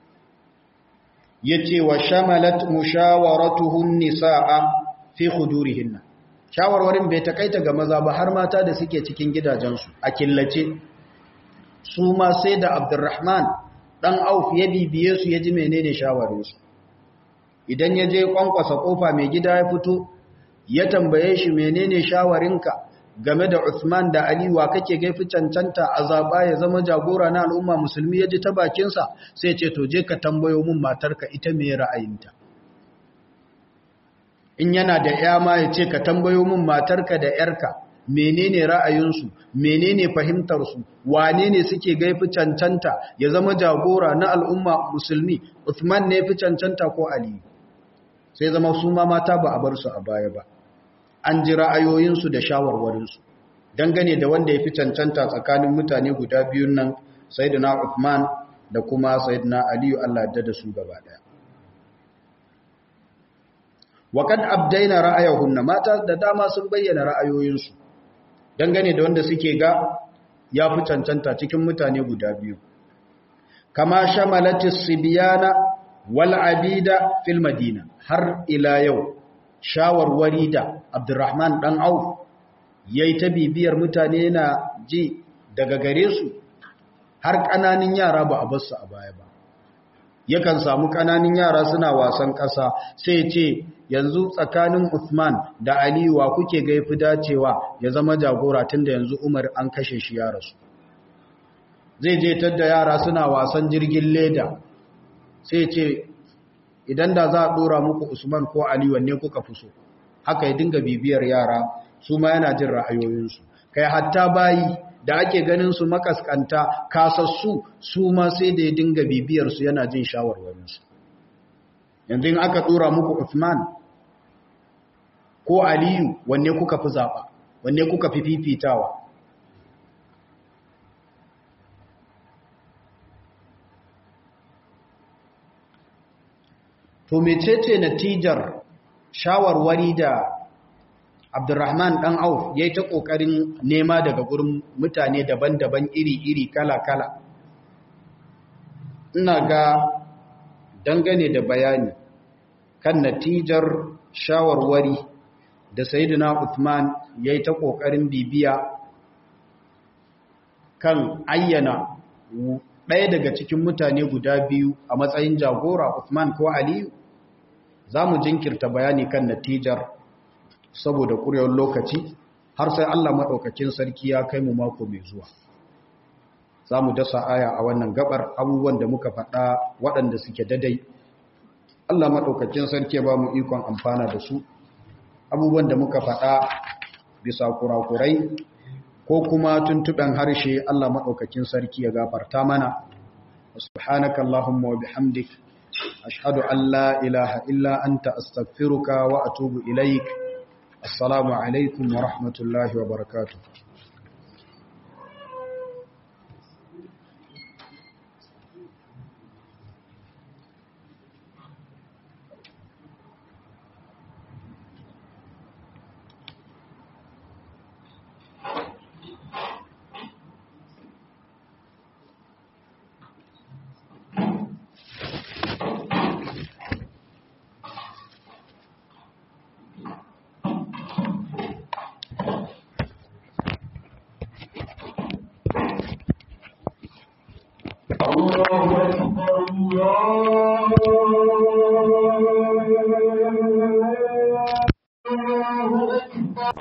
ya ce wa shamalat mushawaratuhun nisa'a fi khudurihinna shawarwarin bai takaita ga maza ba har mata da suke cikin gidajensu a killace su ma sai da Abdurrahman dan Auf ya bibiye su ya ji menene shawarinsu idan ya je kwankwasa kofa mai gida ya fito ya tambaye shi menene shawarinka game da Uthman da Ali wa kake gaifi cancanta a zaba ya zama jagora na al'umma musulmi ya ji ta bakinsa sai ce to je ka tambayo min matarka ita me ra'ayinta in yana da ƴa ma ya ce ka tambayo min matarka da ƴarka menene ra'ayinsu menene fahimtarsu wane ne suke gaifi cancanta ya zama jagora na al'umma musulmi Uthman ne fi cancanta ko Ali sai zama su ma mata ba a bar su a baya ba an ji ra'ayoyinsu da shawarwarinsu dangane da wanda ya fi cancanta tsakanin mutane guda biyun nan Sayyidina Uthman da kuma Sayyidina Ali Allah ya da su gaba daya waqad abdaina ra'ayahunna mata da dama sun bayyana ra'ayoyinsu dangane da wanda suke ga ya fi cancanta cikin mutane guda biyu kama shamalatis sibyana wal abida fil madina har ila yau shawarwari da Abdurrahman dan Auf yayi ta bibiyar mutane na ji daga gare su har kananin yara ba a bar su a baya ba yakan samu kananin yara suna wasan kasa sai ce yanzu tsakanin Uthman da Ali wa kuke ga yafi dacewa ya zama jagora tunda yanzu Umar an kashe shi ya rasu zai je tadda yara suna wasan jirgin leda sai ce idan da za a dora muku Usman ko Ali wanne kuka fi so haka ya dinga bibiyar yara su ma yana jin ra'ayoyinsu kai hatta bayi da ake ganin su makaskanta kasassu su ma sai da ya dinga bibiyar su yana jin shawarwarinsu yanzu in aka dora muku Usman ko Aliyu wanne kuka fi zaba wanne kuka fi fifitawa to mecece natijar shawarwari da Abdurrahman dan Auf yayi ta kokarin nema daga gurin mutane daban-daban iri-iri kala-kala ina ga dangane da bayani kan natijar shawarwari da Sayyidina Uthman yayi ta kokarin bibiya kan ayyana ɗaya daga cikin mutane guda biyu a matsayin jagora Uthman ko Aliyu za mu jinkirta bayani kan natijar saboda ƙurewar lokaci har sai Allah maɗaukakin sarki ya kai mu mako mai zuwa za mu dasa aya a wannan gabar abubuwan da muka faɗa waɗanda suke dadai Allah maɗaukakin sarki ya ba mu ikon amfana da su abubuwan da muka faɗa bisa kurakurai ko kuma tuntuɓen harshe Allah maɗaukakin sarki ya gafarta mana. Subhanaka Allahumma wa bihamdik ashhadu an la ilaha illa anta astaghfiruka wa atubu ilaik. Assalamu alaikum wa rahmatullahi wa barakatuh. الله أكبر الله